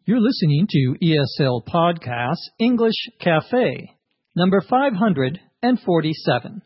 You're listening to ESL Podcast English Cafe, number 547.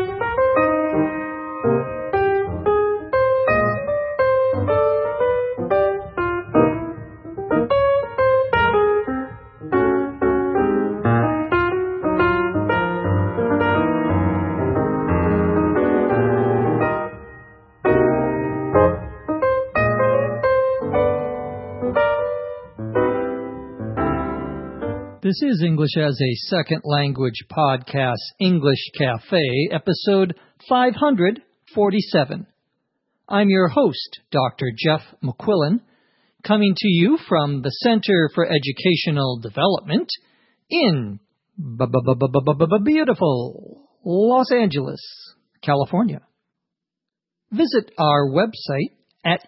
This is English as a Second Language Podcast, English Cafe, episode 547. I'm your host, Dr. Jeff McQuillan, coming to you from the Center for Educational Development in beautiful Los Angeles, California. Visit our website at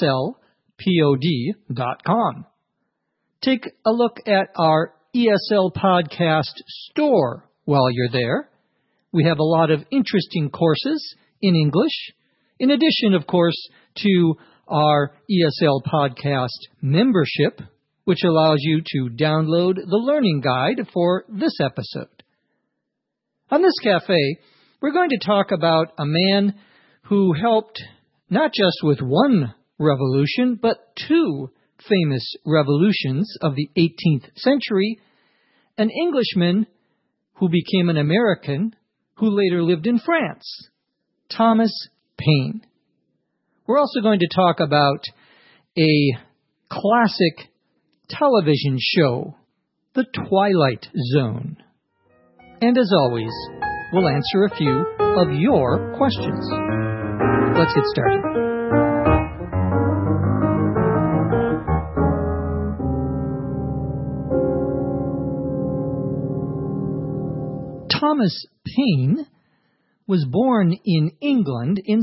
eslpod.com. Take a look at our ESL Podcast store while you're there. We have a lot of interesting courses in English, in addition, of course, to our ESL Podcast membership, which allows you to download the learning guide for this episode. On this cafe, we're going to talk about a man who helped not just with one revolution, but two famous revolutions of the 18th century, an Englishman who became an American who later lived in France, Thomas Paine. We're also going to talk about a classic television show, The Twilight Zone. And as always, we'll answer a few of your questions. Let's get started. Thomas Paine was born in England in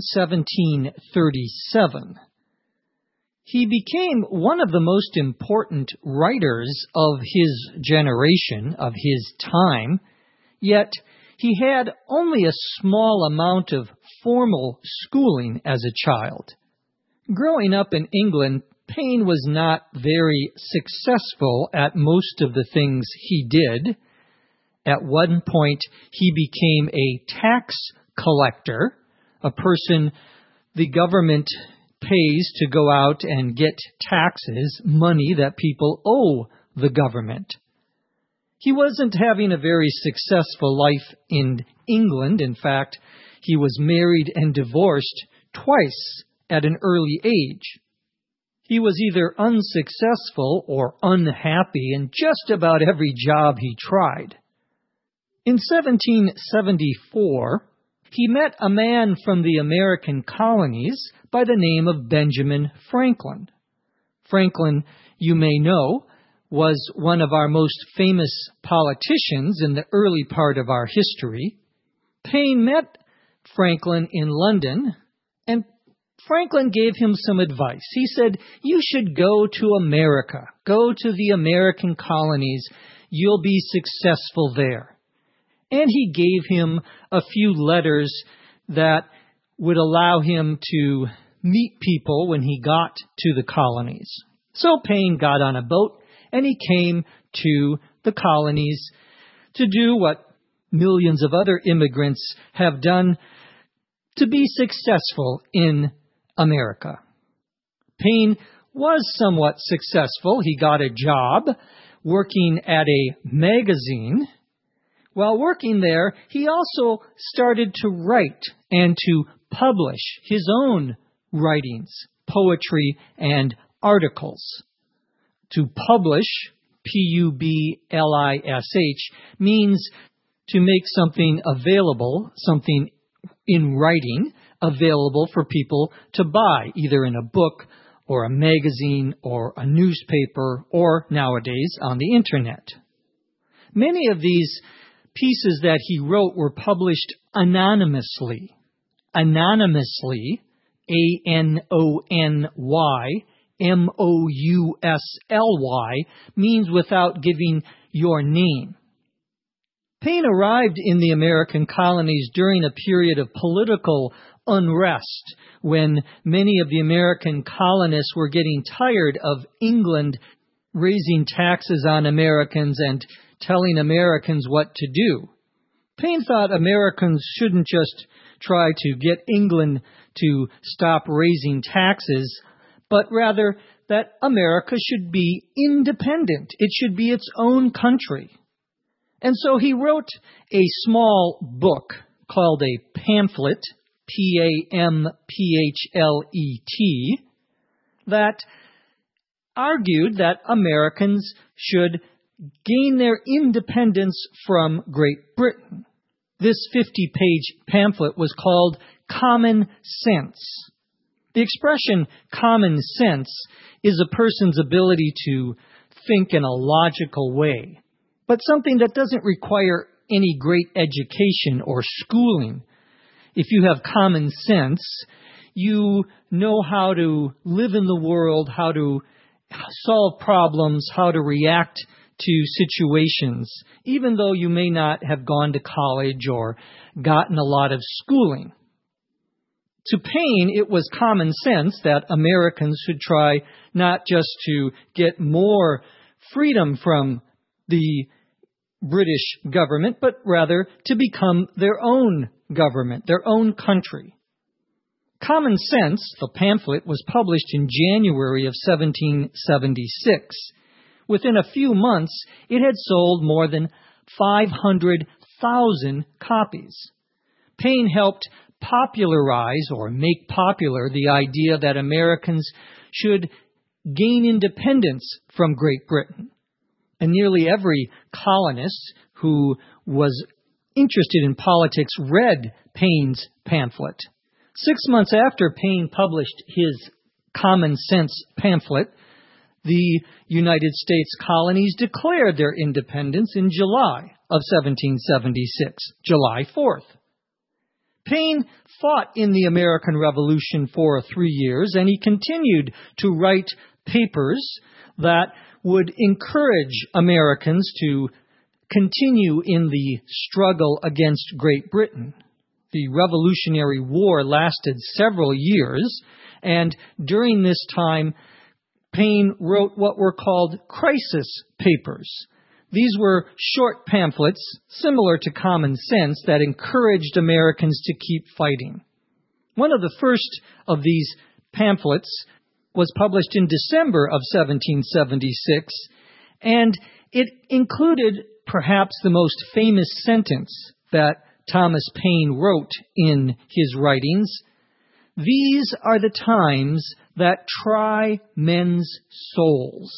1737. He became one of the most important writers of his generation, of his time, yet he had only a small amount of formal schooling as a child. Growing up in England, Paine was not very successful at most of the things he did. At one point, he became a tax collector, a person the government pays to go out and get taxes, money that people owe the government. He wasn't having a very successful life in England. In fact, he was married and divorced twice at an early age. He was either unsuccessful or unhappy in just about every job he tried. In 1774, he met a man from the American colonies by the name of Benjamin Franklin. Franklin, you may know, was one of our most famous politicians in the early part of our history. Paine met Franklin in London, and Franklin gave him some advice. He said, "You should go to America. Go to the American colonies. You'll be successful there." And he gave him a few letters that would allow him to meet people when he got to the colonies. So Paine got on a boat and he came to the colonies to do what millions of other immigrants have done to be successful in America. Paine was somewhat successful. He got a job working at a magazine. While working there, he also started to write and to publish his own writings, poetry, and articles. To publish, P-U-B-L-I-S-H, means to make something available, something in writing, available for people to buy, either in a book or a magazine or a newspaper or nowadays on the internet. Many of these pieces that he wrote were published anonymously. Anonymously, A-N-O-N-Y, M-O-U-S-L-Y, means without giving your name. Paine arrived in the American colonies during a period of political unrest when many of the American colonists were getting tired of England raising taxes on Americans and telling Americans what to do. Paine thought Americans shouldn't just try to get England to stop raising taxes, but rather that America should be independent. It should be its own country. And so he wrote a small book called a pamphlet, P-A-M-P-H-L-E-T, that argued that Americans should gain their independence from Great Britain. This 50-page pamphlet was called Common Sense. The expression common sense is a person's ability to think in a logical way, but something that doesn't require any great education or schooling. If you have common sense, you know how to live in the world, how to solve problems, how to react to situations, even though you may not have gone to college or gotten a lot of schooling. To Paine, it was common sense that Americans should try not just to get more freedom from the British government, but rather to become their own government, their own country. Common Sense, the pamphlet, was published in January of 1776. Within a few months, it had sold more than 500,000 copies. Paine helped popularize or make popular the idea that Americans should gain independence from Great Britain. And nearly every colonist who was interested in politics read Paine's pamphlet. 6 months after Paine published his Common Sense pamphlet, the United States colonies declared their independence in July of 1776, July 4th. Paine fought in the American Revolution for 3 years, and he continued to write papers that would encourage Americans to continue in the struggle against Great Britain. The Revolutionary War lasted several years, and during this time, Paine wrote what were called crisis papers. These were short pamphlets, similar to Common Sense, that encouraged Americans to keep fighting. One of the first of these pamphlets was published in December of 1776, and it included perhaps the most famous sentence that Thomas Paine wrote in his writings. These are the times that try men's souls.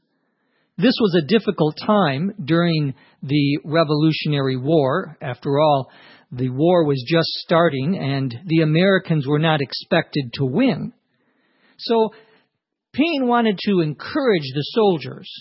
This was a difficult time during the Revolutionary War. After all, the war was just starting and the Americans were not expected to win. So Paine wanted to encourage the soldiers.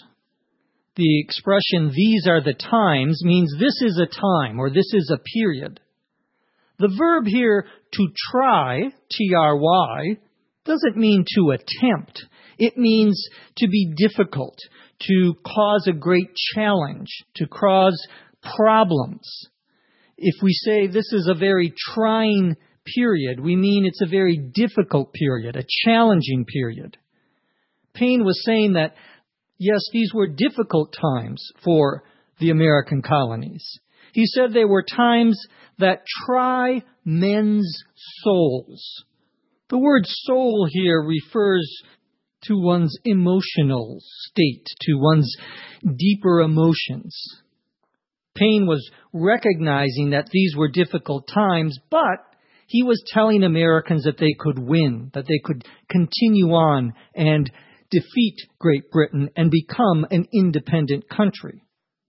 The expression, these are the times, means this is a time or this is a period. The verb here, to try, T-R-Y, doesn't mean to attempt. It means to be difficult, to cause a great challenge, to cause problems. If we say this is a very trying period, we mean it's a very difficult period, a challenging period. Paine was saying that, yes, these were difficult times for the American colonies. He said they were times that try men's souls. The word soul here refers to one's emotional state, to one's deeper emotions. Paine was recognizing that these were difficult times, but he was telling Americans that they could win, that they could continue on and defeat Great Britain and become an independent country.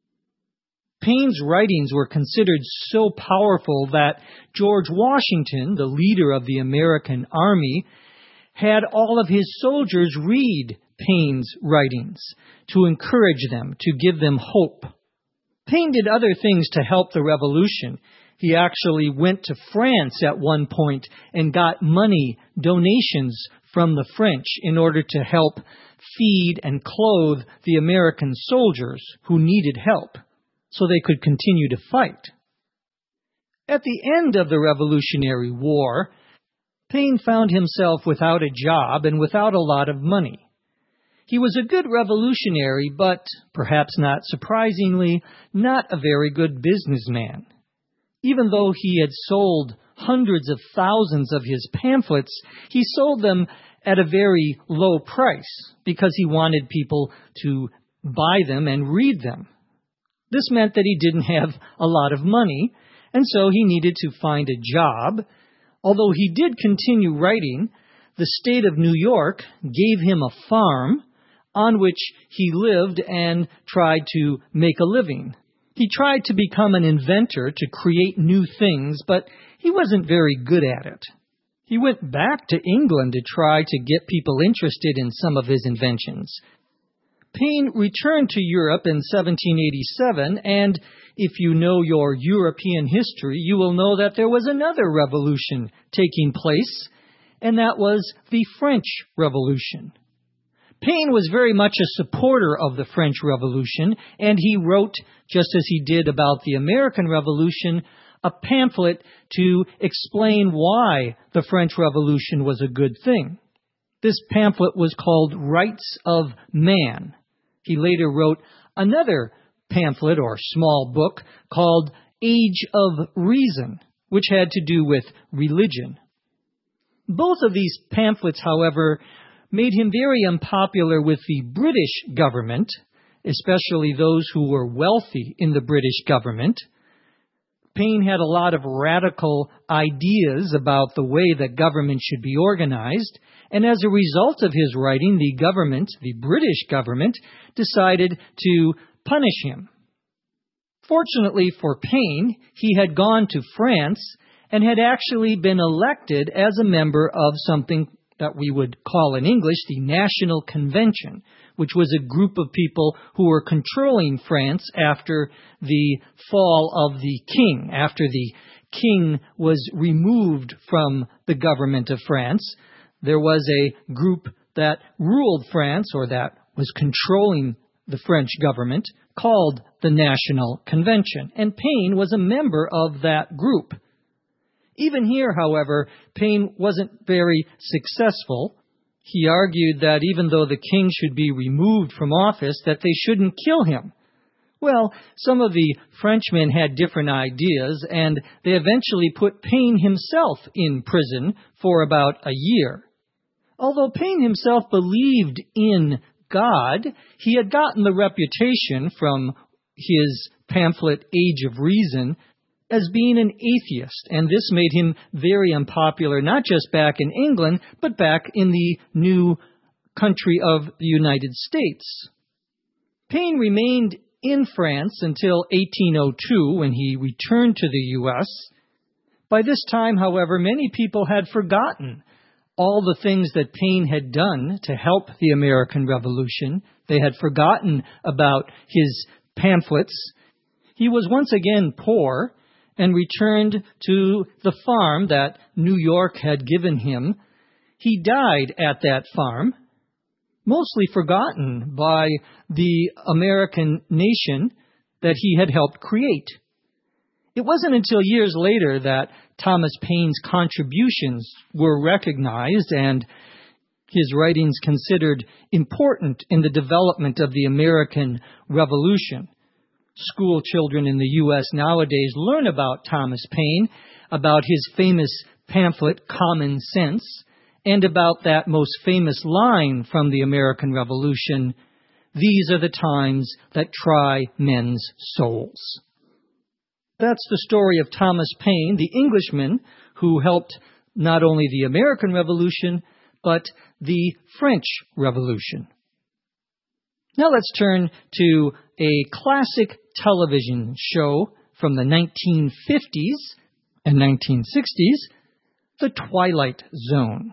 Paine's writings were considered so powerful that George Washington, the leader of the American army, had all of his soldiers read Paine's writings to encourage them, to give them hope. Paine did other things to help the revolution. He actually went to France at one point and got money, donations from the French in order to help feed and clothe the American soldiers who needed help so they could continue to fight. At the end of the Revolutionary War, Paine found himself without a job and without a lot of money. He was a good revolutionary, but, perhaps not surprisingly, not a very good businessman. Even though he had sold hundreds of thousands of his pamphlets, he sold them at a very low price because he wanted people to buy them and read them. This meant that he didn't have a lot of money, and so he needed to find a job. Although he did continue writing, the state of New York gave him a farm on which he lived and tried to make a living. He tried to become an inventor, to create new things, but he wasn't very good at it. He went back to England to try to get people interested in some of his inventions. Paine returned to Europe in 1787, and if you know your European history, you will know that there was another revolution taking place, and that was the French Revolution. Paine was very much a supporter of the French Revolution, and he wrote, just as he did about the American Revolution, a pamphlet to explain why the French Revolution was a good thing. This pamphlet was called Rights of Man. He later wrote another pamphlet or small book called Age of Reason, which had to do with religion. Both of these pamphlets, however, made him very unpopular with the British government, especially those who were wealthy in the British government. Paine had a lot of radical ideas about the way that government should be organized, and as a result of his writing, the British government, decided to punish him. Fortunately for Paine, he had gone to France and had actually been elected as a member of something that we would call in English the National Convention, which was a group of people who were controlling France after the fall of the king, after the king was removed from the government of France. There was a group that ruled France, or that was controlling the French government, called the National Convention, and Paine was a member of that group. Even here, however, Paine wasn't very successful. He argued that even though the king should be removed from office, that they shouldn't kill him. Well, some of the Frenchmen had different ideas, and they eventually put Paine himself in prison for about a year. Although Paine himself believed in God, he had gotten the reputation from his pamphlet Age of Reason as being an atheist, and this made him very unpopular, not just back in England, but back in the new country of the United States. Paine remained in France until 1802, when he returned to the U.S. By this time, however, many people had forgotten all the things that Paine had done to help the American Revolution. They had forgotten about his pamphlets. He was once again poor and returned to the farm that New York had given him. He died at that farm, mostly forgotten by the American nation that he had helped create. It wasn't until years later that Thomas Paine's contributions were recognized and his writings considered important in the development of the American Revolution. School children in the U.S. nowadays learn about Thomas Paine, about his famous pamphlet, Common Sense, and about that most famous line from the American Revolution, "These are the times that try men's souls." That's the story of Thomas Paine, the Englishman who helped not only the American Revolution, but the French Revolution. Now let's turn to a classic television show from the 1950s and 1960s, The Twilight Zone.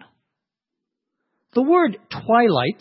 The word twilight,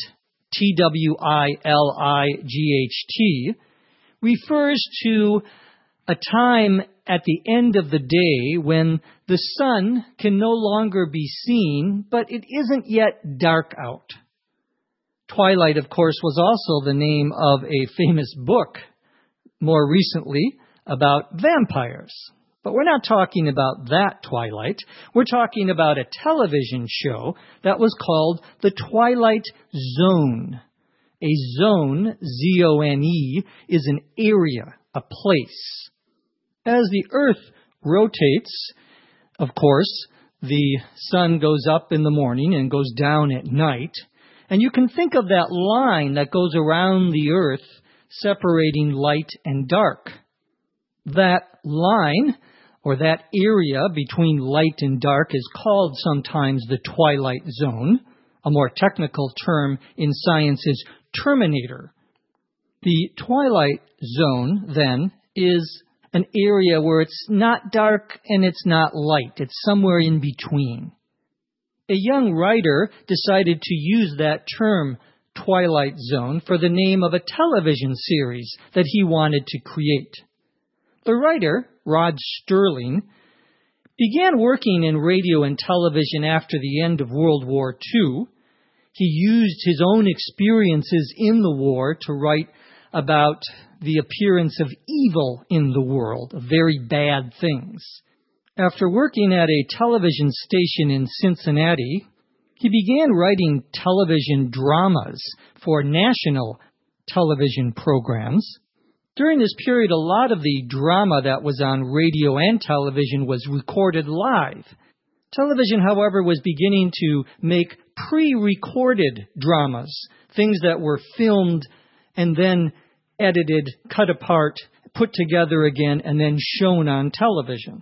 T-W-I-L-I-G-H-T, refers to a time at the end of the day when the sun can no longer be seen, but it isn't yet dark out. Twilight, of course, was also the name of a famous book more recently about vampires. But we're not talking about that Twilight. We're talking about a television show that was called The Twilight Zone. A zone, Z-O-N-E, is an area, a place. As the Earth rotates, of course, the sun goes up in the morning and goes down at night. And you can think of that line that goes around the Earth separating light and dark. That line, or that area between light and dark, is called sometimes the twilight zone. A more technical term in science is terminator. The twilight zone, then, is an area where it's not dark and it's not light. It's somewhere in between. A young writer decided to use that term, twilight zone, for the name of a television series that he wanted to create. The writer, Rod Serling, began working in radio and television after the end of World War II. He used his own experiences in the war to write about the appearance of evil in the world, of very bad things. After working at a television station in Cincinnati, he began writing television dramas for national television programs. During this period, a lot of the drama that was on radio and television was recorded live. Television, however, was beginning to make pre-recorded dramas, things that were filmed and then edited, cut apart, put together again, and then shown on television.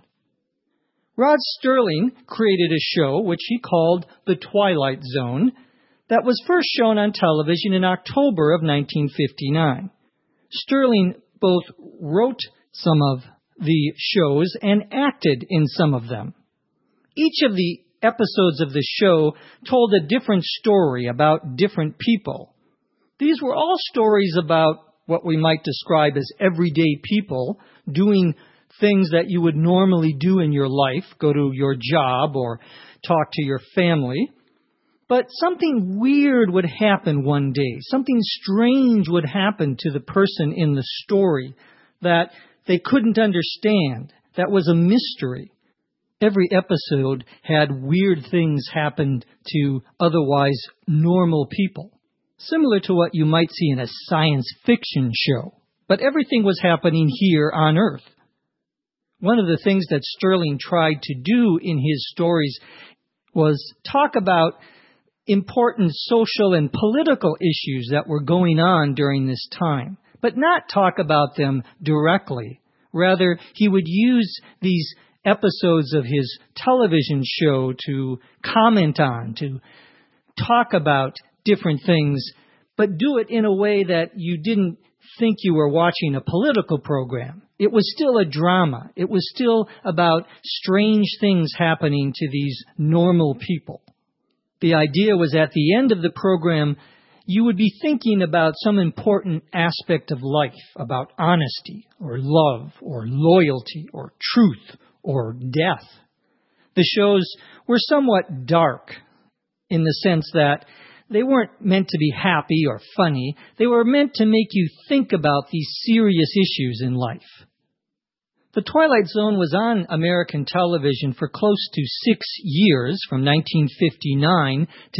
Rod Serling created a show which he called The Twilight Zone that was first shown on television in October of 1959. Serling both wrote some of the shows and acted in some of them. Each of the episodes of the show told a different story about different people. These were all stories about what we might describe as everyday people doing things that you would normally do in your life, go to your job or talk to your family. But something weird would happen one day. Something strange would happen to the person in the story that they couldn't understand. That was a mystery. Every episode had weird things happen to otherwise normal people, similar to what you might see in a science fiction show. But everything was happening here on Earth. One of the things that Serling tried to do in his stories was talk about important social and political issues that were going on during this time, but not talk about them directly. Rather, he would use these episodes of his television show to comment on, to talk about different things, but do it in a way that you didn't think you were watching a political program. It was still a drama. It was still about strange things happening to these normal people. The idea was at the end of the program, you would be thinking about some important aspect of life, about honesty or love or loyalty or truth or death. The shows were somewhat dark in the sense that they weren't meant to be happy or funny. They were meant to make you think about these serious issues in life. The Twilight Zone was on American television for close to 6 years, from 1959 to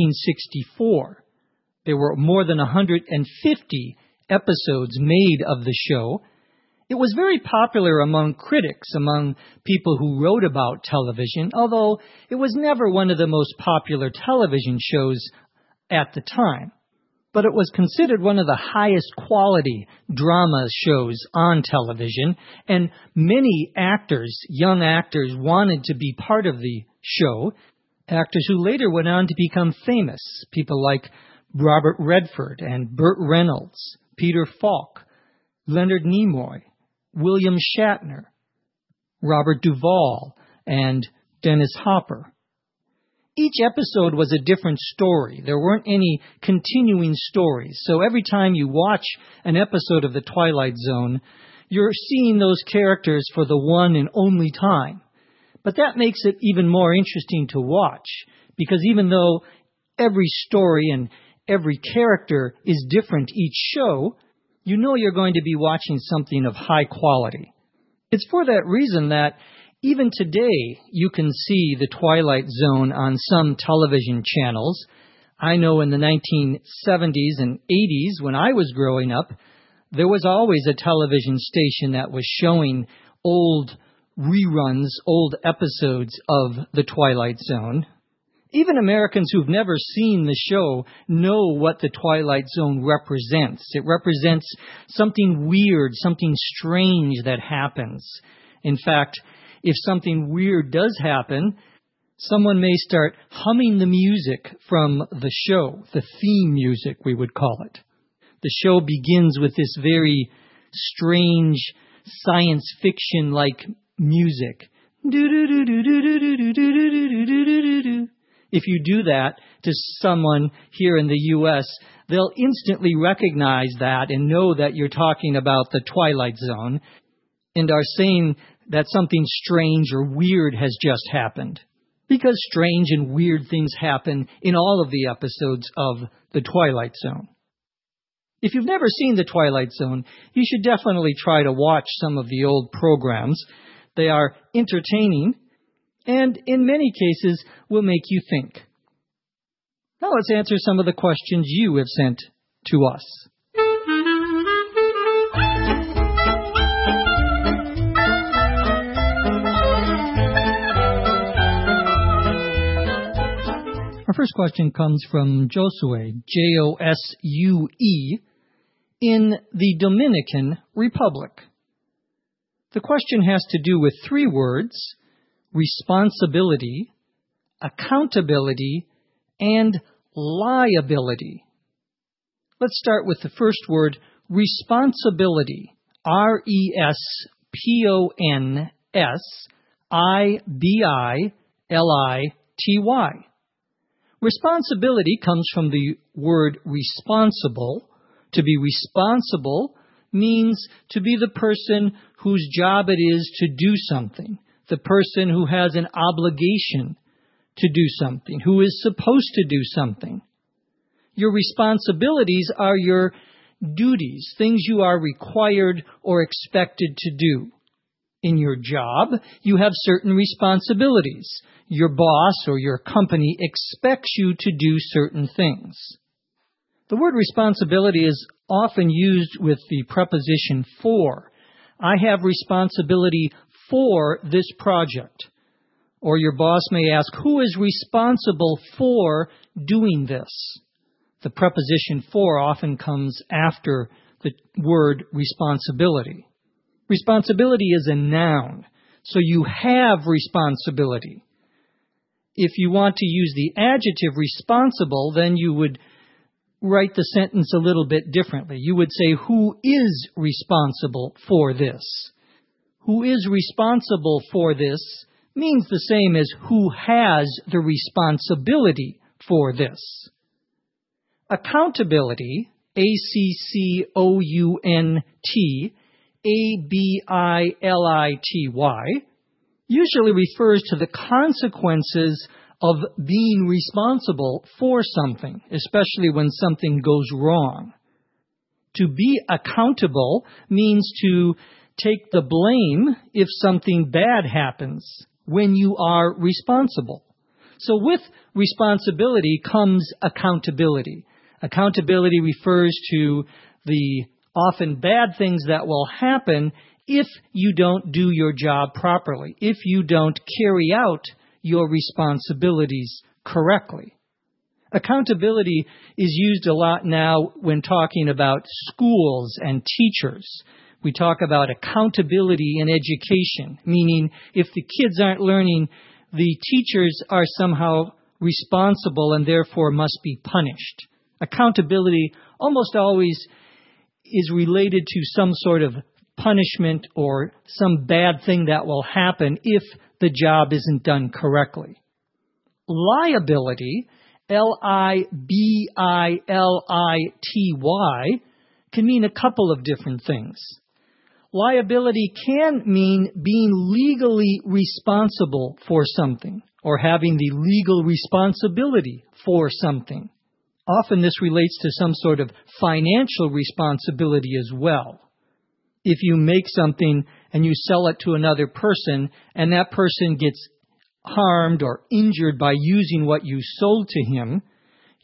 1964. There were more than 150 episodes made of the show. It was very popular among critics, among people who wrote about television, although it was never one of the most popular television shows at the time. But it was considered one of the highest quality drama shows on television, and many actors, young actors, wanted to be part of the show, actors who later went on to become famous, people like Robert Redford and Burt Reynolds, Peter Falk, Leonard Nimoy, William Shatner, Robert Duvall, and Dennis Hopper. Each episode was a different story. There weren't any continuing stories. So every time you watch an episode of The Twilight Zone, you're seeing those characters for the one and only time. But that makes it even more interesting to watch, because even though every story and every character is different each show, you know you're going to be watching something of high quality. It's for that reason that even today, you can see The Twilight Zone on some television channels. I know in the 1970s and 80s, when I was growing up, there was always a television station that was showing old reruns, old episodes of The Twilight Zone. Even Americans who've never seen the show know what The Twilight Zone represents. It represents something weird, something strange that happens. In fact, if something weird does happen, someone may start humming the music from the show, the theme music, we would call it. The show begins with this very strange science fiction-like music. If you do that to someone here in the U.S., they'll instantly recognize that and know that you're talking about the Twilight Zone and are saying that something strange or weird has just happened. Because strange and weird things happen in all of the episodes of The Twilight Zone. If you've never seen The Twilight Zone, you should definitely try to watch some of the old programs. They are entertaining and, in many cases, will make you think. Now let's answer some of the questions you have sent to us. Our first question comes from Josue, Josue, in the Dominican Republic. The question has to do with three words: responsibility, accountability, and liability. Let's start with the first word, responsibility. R-E-S-P-O-N-S-I-B-I-L-I-T-Y. Responsibility comes from the word responsible. To be responsible means to be the person whose job it is to do something, the person who has an obligation to do something, who is supposed to do something. Your responsibilities are your duties, things you are required or expected to do. In your job, you have certain responsibilities. Your boss or your company expects you to do certain things. The word responsibility is often used with the preposition for. I have responsibility for this project. Or your boss may ask, who is responsible for doing this? The preposition for often comes after the word responsibility. Responsibility is a noun, so you have responsibility. If you want to use the adjective responsible, then you would write the sentence a little bit differently. You would say, who is responsible for this? Who is responsible for this means the same as who has the responsibility for this. Accountability, A-C-C-O-U-N-T-A-B-I-L-I-T-Y, usually refers to the consequences of being responsible for something, especially when something goes wrong. To be accountable means to take the blame if something bad happens when you are responsible. So with responsibility comes accountability. Accountability refers to the often bad things that will happen if you don't do your job properly, if you don't carry out your responsibilities correctly. Accountability is used a lot now when talking about schools and teachers. We talk about accountability in education, meaning if the kids aren't learning, the teachers are somehow responsible and therefore must be punished. Accountability almost always is related to some sort of punishment or some bad thing that will happen if the job isn't done correctly. Liability, L-I-B-I-L-I-T-Y, can mean a couple of different things. Liability can mean being legally responsible for something or having the legal responsibility for something. Often this relates to some sort of financial responsibility as well. If you make something and you sell it to another person and that person gets harmed or injured by using what you sold to him,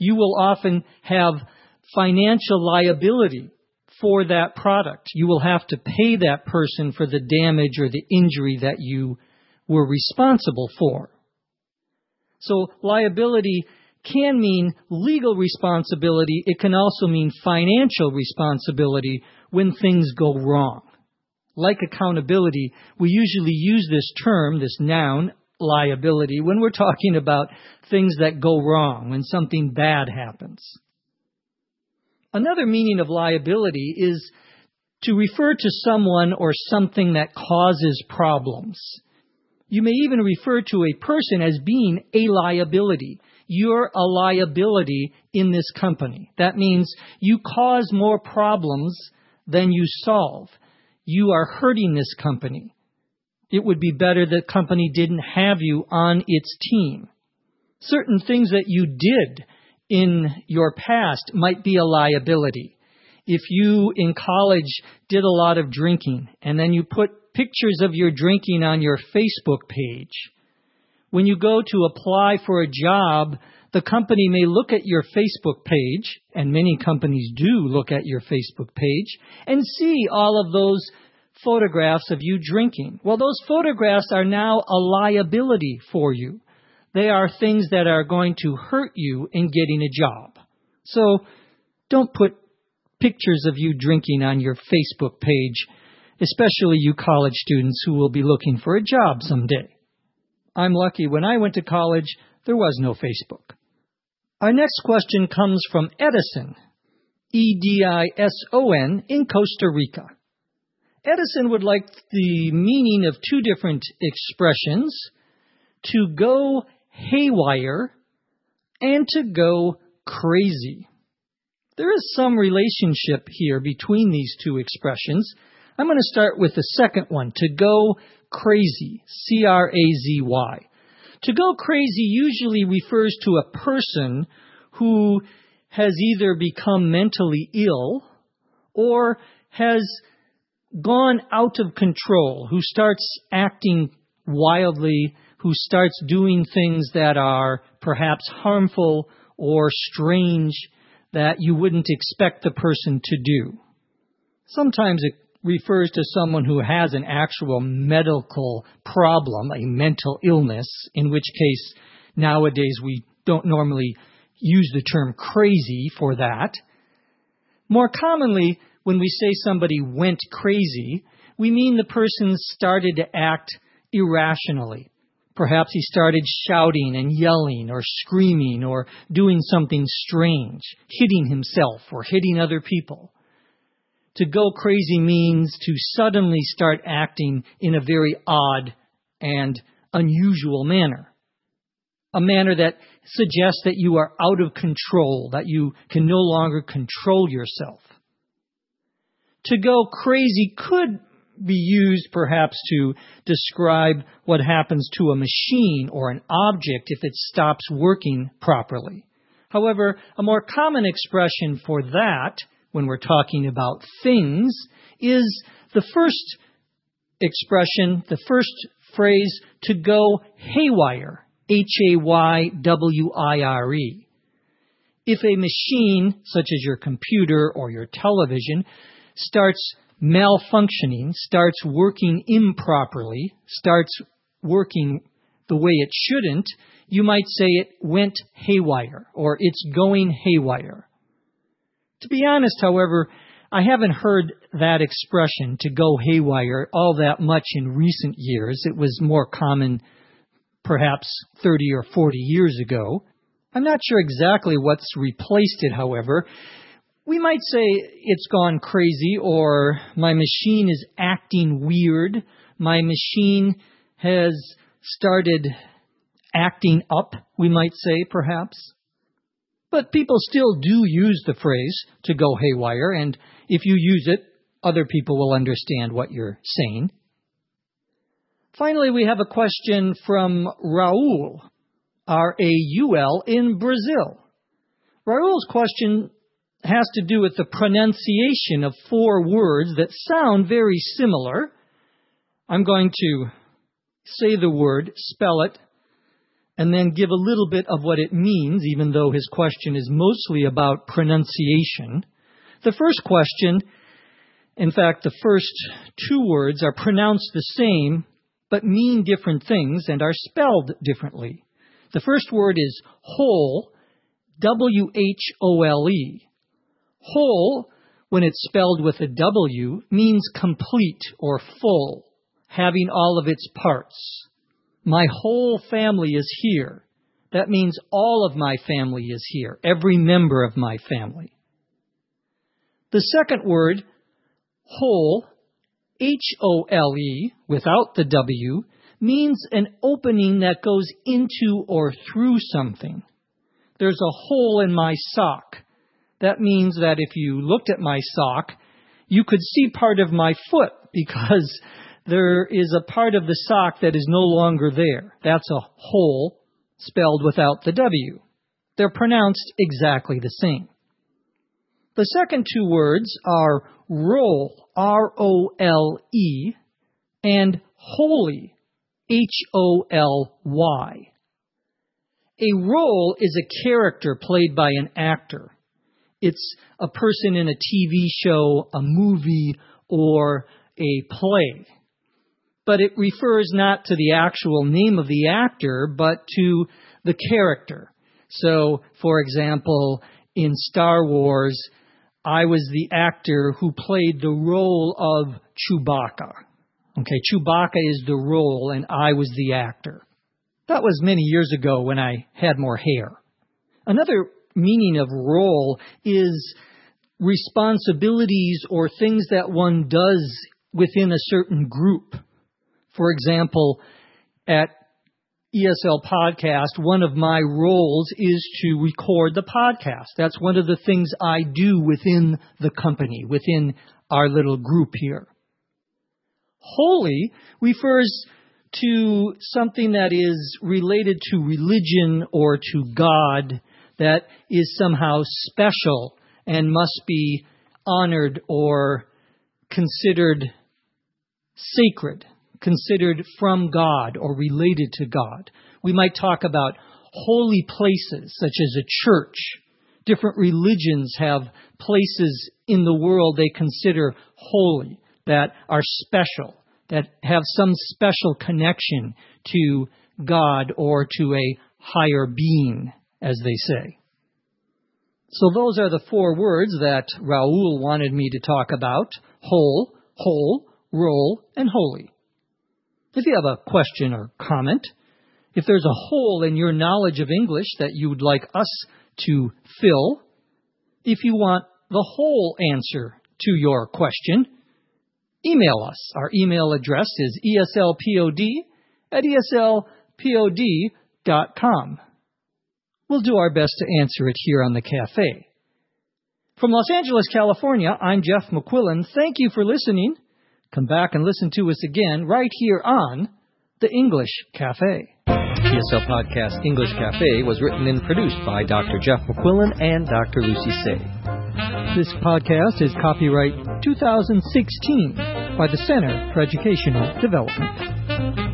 You will often have financial liability for that product. You will have to pay that person for the damage or the injury that you were responsible for. So liability can mean legal responsibility. It can also mean financial responsibility when things go wrong. Like accountability, we usually use this term, this noun, liability, when we're talking about things that go wrong, when something bad happens. Another meaning of liability is to refer to someone or something that causes problems. You may even refer to a person as being a liability. You're a liability in this company. That means you cause more problems than you solve. You are hurting this company. It would be better the company didn't have you on its team. Certain things that you did in your past might be a liability. If you in college did a lot of drinking and then you put pictures of your drinking on your Facebook page, when you go to apply for a job, the company may look at your Facebook page, and many companies do look at your Facebook page, and see all of those photographs of you drinking. Well, those photographs are now a liability for you. They are things that are going to hurt you in getting a job. So don't put pictures of you drinking on your Facebook page, especially you college students who will be looking for a job someday. I'm lucky when I went to college, there was no Facebook. Our next question comes from Edison, Edison, in Costa Rica. Edison would like the meaning of two different expressions, to go haywire and to go crazy. There is some relationship here between these two expressions. I'm going to start with the second one, to go crazy, C-R-A-Z-Y. To go crazy usually refers to a person who has either become mentally ill or has gone out of control, who starts acting wildly, who starts doing things that are perhaps harmful or strange that you wouldn't expect the person to do. Sometimes it refers to someone who has an actual medical problem, a mental illness, in which case nowadays we don't normally use the term crazy for that. More commonly, when we say somebody went crazy, we mean the person started to act irrationally. Perhaps he started shouting and yelling or screaming or doing something strange, hitting himself or hitting other people. To go crazy means to suddenly start acting in a very odd and unusual manner. A manner that suggests that you are out of control, that you can no longer control yourself. To go crazy could be used perhaps to describe what happens to a machine or an object if it stops working properly. However, a more common expression for that, when we're talking about things, is the first expression, the first phrase, to go haywire, Haywire. If a machine, such as your computer or your television, starts malfunctioning, starts working improperly, starts working the way it shouldn't, you might say it went haywire or it's going haywire. To be honest, however, I haven't heard that expression, to go haywire, all that much in recent years. It was more common perhaps 30 or 40 years ago. I'm not sure exactly what's replaced it, however. We might say it's gone crazy, or my machine is acting weird. My machine has started acting up, we might say, perhaps. But people still do use the phrase to go haywire, and if you use it, other people will understand what you're saying. Finally, we have a question from Raul, R-A-U-L, in Brazil. Raul's question has to do with the pronunciation of four words that sound very similar. I'm going to say the word, spell it, and then give a little bit of what it means, even though his question is mostly about pronunciation. The first question, in fact, the first two words are pronounced the same, but mean different things and are spelled differently. The first word is whole, W-H-O-L-E. Whole, when it's spelled with a W, means complete or full, having all of its parts. My whole family is here. That means all of my family is here, every member of my family. The second word, whole, H-O-L-E, without the W, means an opening that goes into or through something. There's a hole in my sock. That means that if you looked at my sock, you could see part of my foot because there is a part of the sock that is no longer there. That's a hole spelled without the W. They're pronounced exactly the same. The second two words are roll, R-O-L-E, and holy, H-O-L-Y. A role is a character played by an actor. It's a person in a TV show, a movie, or a play. But it refers not to the actual name of the actor, but to the character. So, for example, in Star Wars, I was the actor who played the role of Chewbacca. Okay, Chewbacca is the role, and I was the actor. That was many years ago when I had more hair. Another meaning of role is responsibilities or things that one does within a certain group. For example, at ESL Podcast, one of my roles is to record the podcast. That's one of the things I do within the company, within our little group here. Holy refers to something that is related to religion or to God, that is somehow special and must be honored or considered sacred, considered from God or related to God. We might talk about holy places, such as a church. Different religions have places in the world they consider holy, that are special, that have some special connection to God or to a higher being, as they say. So those are the four words that Raul wanted me to talk about: whole, roll, and holy. If you have a question or comment, if there's a hole in your knowledge of English that you would like us to fill, if you want the whole answer to your question, email us. Our email address is eslpod@eslpod.com. We'll do our best to answer it here on the cafe. From Los Angeles, California, I'm Jeff McQuillan. Thank you for listening. Come back and listen to us again right here on The English Cafe. ESL Podcast English Cafe was written and produced by Dr. Jeff McQuillan and Dr. Lucy Say. This podcast is copyright 2016 by the Center for Educational Development.